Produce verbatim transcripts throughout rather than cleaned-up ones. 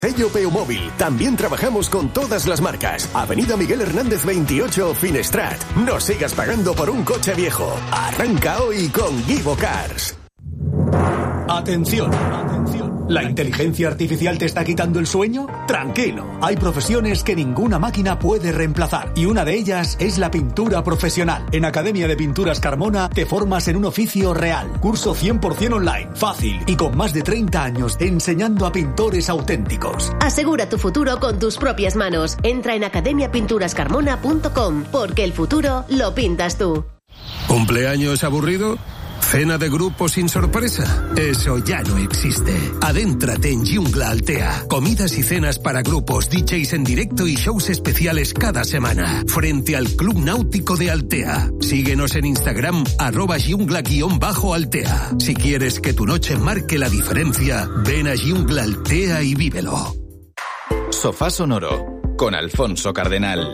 Europeo Móvil. También trabajamos con todas las marcas. Avenida Miguel Hernández veintiocho, Finestrat. No sigas pagando por un coche viejo. Arranca hoy con Givo Cars. Atención, atención. ¿La inteligencia artificial te está quitando el sueño? Tranquilo, hay profesiones que ninguna máquina puede reemplazar y una de ellas es la pintura profesional. En Academia de Pinturas Carmona te formas en un oficio real. Curso cien por ciento online, fácil y con más de treinta años enseñando a pintores auténticos. Asegura tu futuro con tus propias manos. Entra en academia pinturas carmona punto com porque el futuro lo pintas tú. ¿Cumpleaños aburrido? ¿Cena de grupo sin sorpresa? Eso ya no existe. Adéntrate en Jungla Altea. Comidas y cenas para grupos, D Js en directo y shows especiales cada semana. Frente al Club Náutico de Altea. Síguenos en Instagram, arroba jungla-altea. Si quieres que tu noche marque la diferencia, ven a Jungla Altea y vívelo. Sofá Sonoro, con Alfonso Cardenal.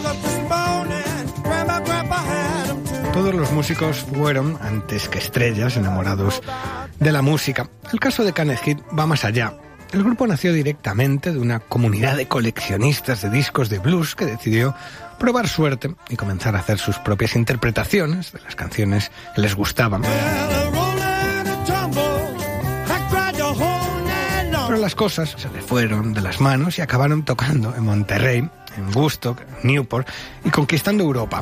Todos los músicos fueron, antes que estrellas, enamorados de la música. El caso de Kenneth Heath va más allá. El grupo nació directamente de una comunidad de coleccionistas de discos de blues que decidió probar suerte y comenzar a hacer sus propias interpretaciones de las canciones que les gustaban. Pero las cosas se le fueron de las manos y acabaron tocando en Monterrey, en Woodstock, Newport y conquistando Europa.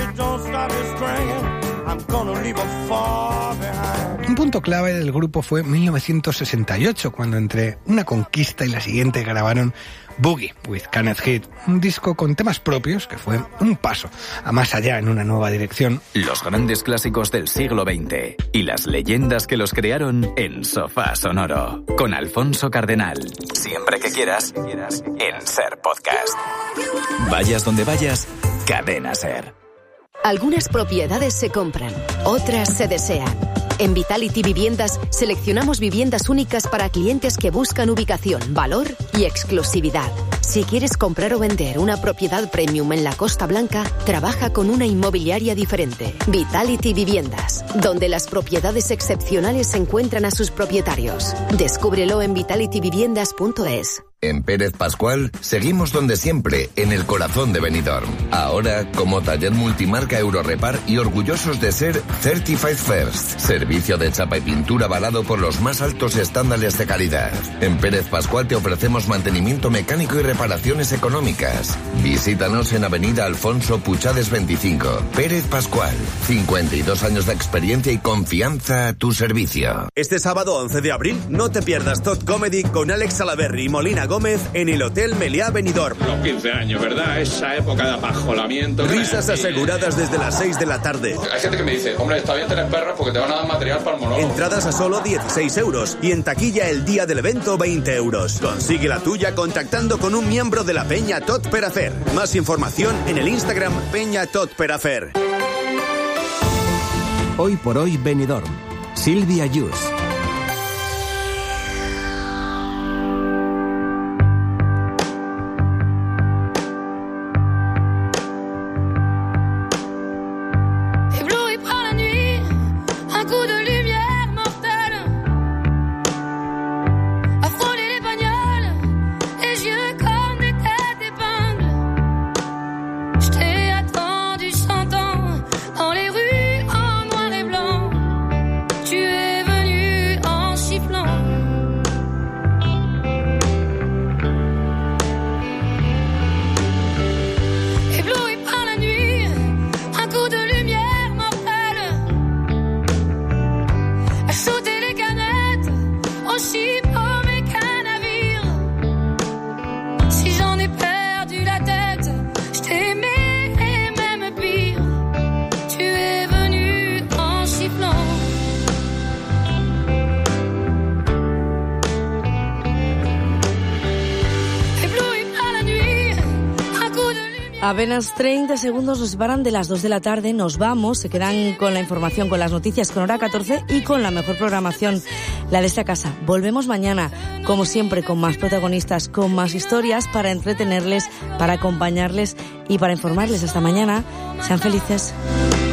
Un punto clave del grupo fue mil novecientos sesenta y ocho, cuando entre una conquista y la siguiente grabaron Boogie with Kenneth Heath, un disco con temas propios que fue un paso a más allá en una nueva dirección. Los grandes clásicos del siglo veinte y las leyendas que los crearon en Sofá Sonoro, con Alfonso Cardenal. Siempre que quieras, en Ser Podcast. Vayas donde vayas, Cadena Ser. Algunas propiedades se compran, otras se desean. En Vitality Viviendas seleccionamos viviendas únicas para clientes que buscan ubicación, valor y exclusividad. Si quieres comprar o vender una propiedad premium en la Costa Blanca, trabaja con una inmobiliaria diferente. Vitality Viviendas, donde las propiedades excepcionales encuentran a sus propietarios. Descúbrelo en vitality viviendas punto es. En Pérez Pascual seguimos donde siempre, en el corazón de Benidorm. Ahora como taller multimarca Eurorepar y orgullosos de ser Certified First. Servicio de chapa y pintura avalado por los más altos estándares de calidad. En Pérez Pascual te ofrecemos mantenimiento mecánico y reparaciones económicas. Visítanos en Avenida Alfonso Puchades veinticinco. Pérez Pascual, cincuenta y dos años de experiencia y confianza a tu servicio. Este sábado once de abril no te pierdas Tot Comedy con Alex Salaverry y Molina Gómez en el Hotel Meliá Benidorm. Los quince años, ¿verdad? Esa época de apajolamiento. Risas aseguradas desde las seis de la tarde. Hay gente que me dice, hombre, está bien tener perros porque te van a dar material para el monólogo. Entradas a solo dieciséis euros y en taquilla el día del evento veinte euros. Consigue la tuya contactando con un miembro de la Peña Tot per Hacer. Más información en el Instagram Peña Tot per Hacer. Hoy por hoy Benidorm. Silvia Yus. Apenas treinta segundos nos separan de las dos de la tarde, nos vamos, se quedan con la información, con las noticias, con Hora catorce y con la mejor programación, la de esta casa. Volvemos mañana, como siempre, con más protagonistas, con más historias para entretenerles, para acompañarles y para informarles. Hasta mañana, sean felices.